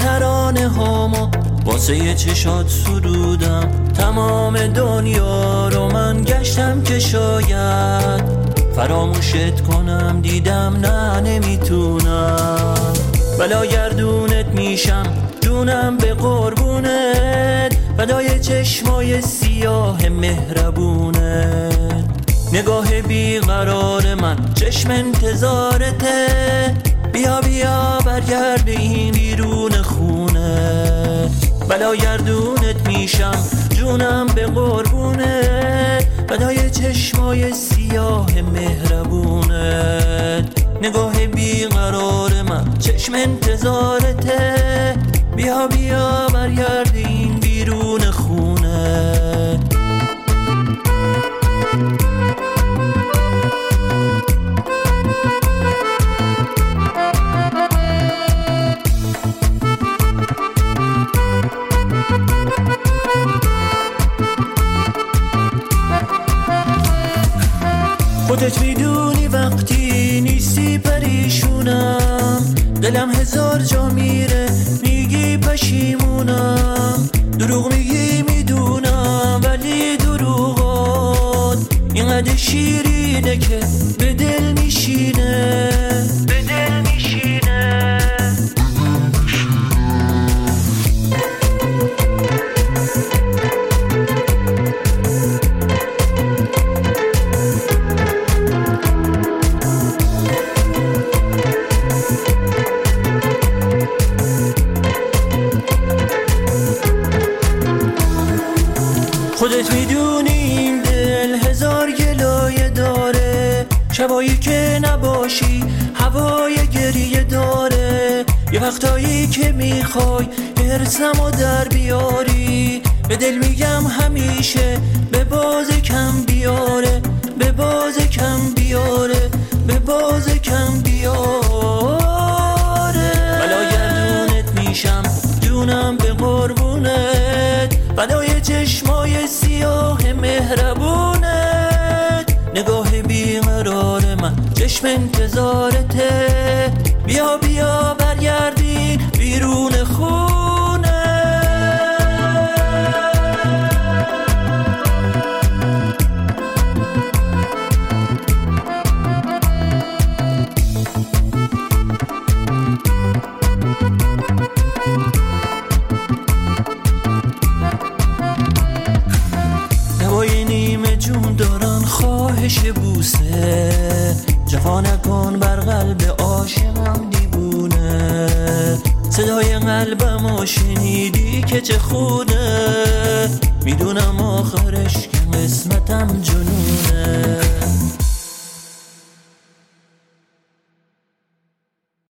ترانه هامو واسه چشات سرودم. تمام دنیا رو من گشتم که شاید فراموشت کنم، دیدم نه نمیتونم. بلا گردونت میشم جونم به قربونت، فدای چشمای سیاه مهربونت. نگاه بیقرار من چشم انتظارته، بیا بیا برگرد این بیرون خونه. بلا گردونت میشم جونم به قربونت، فدای چشمای سیاه مهربونت. نگاه بیقرار من چشم انتظارته، بیا بیا برگرد این بیرون خونه. خودت میدونی وقتی نیستی پریشونم، دلم هزار جا میره میگی پشیمونم. دروغ میگی میدونم ولی دروغات اینقدر شیرینه که به دل میشینه، به دل میشینه. خودت میدونی این دل هزار گلایه داره، شبایی که نباشی هوای گریه داره. یه وقتایی که میخوای حرصمو در بیاری، به دل میگم همیشه به باز کم بیاره، به باز کم بیاره، به باز کم بیاره. بلا گردونت میشم جونم به قربونت، فدای چشمای سیاه مهربونت. نگاه بیقرار من چشم انتظارته، بیا بیا برگردین بیرون خونه. دوای نیمه جون دارن خواهش بوسه، جفا نکن بر قلب عاشقم دیوونه. صدای قلبم شنیدی که چه خوده، میدونم آخرش که قسمتم جنونه.